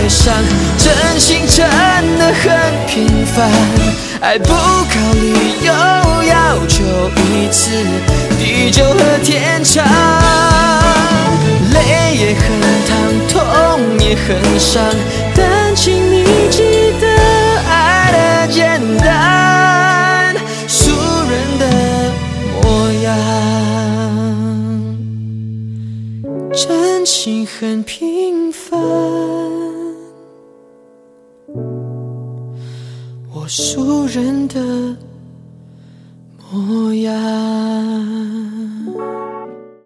伤，真心真的很平凡，爱不考理由，要求一次地久和天长，泪也很烫，痛也很伤，但请你记得爱的简单，俗人的模样，真情很平凡，我俗人的模样。